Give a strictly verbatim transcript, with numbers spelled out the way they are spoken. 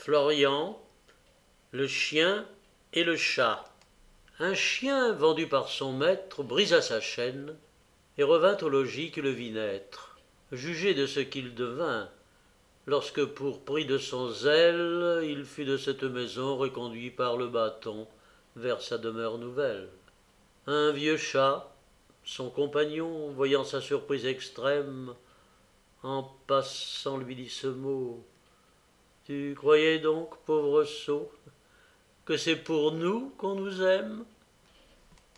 Florian, le chien et le chat. Un chien vendu par son maître brisa sa chaîne et revint au logis qui le vit naître. Jugez de ce qu'il devint, lorsque pour prix de son zèle, il fut de cette maison reconduit par le bâton vers sa demeure nouvelle. Un vieux chat, son compagnon, voyant sa surprise extrême, en passant lui dit ce mot: Tu croyais donc, pauvre sot, que c'est pour nous qu'on nous aime ?